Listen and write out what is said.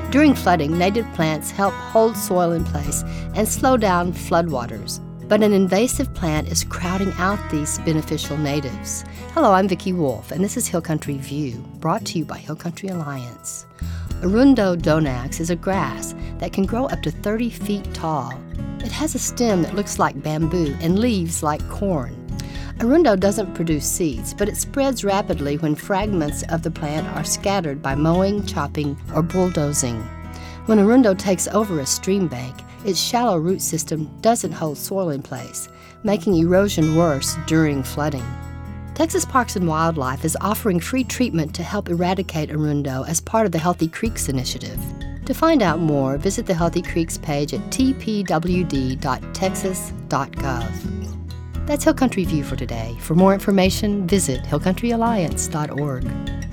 During flooding, native plants help hold soil in place and slow down floodwaters. But an invasive plant is crowding out these beneficial natives. Hello, I'm Vicki Wolf, and this is Hill Country View, brought to you by Hill Country Alliance. Arundo donax is a grass that can grow up to 30 feet tall. It has a stem that looks like bamboo and leaves like corn. Arundo doesn't produce seeds, but it spreads rapidly when fragments of the plant are scattered by mowing, chopping, or bulldozing. When Arundo takes over a stream bank, its shallow root system doesn't hold soil in place, making erosion worse during flooding. Texas Parks and Wildlife is offering free treatment to help eradicate Arundo as part of the Healthy Creeks Initiative. To find out more, visit the Healthy Creeks page at tpwd.texas.gov. That's Hill Country View for today. For more information, visit hillcountryalliance.org.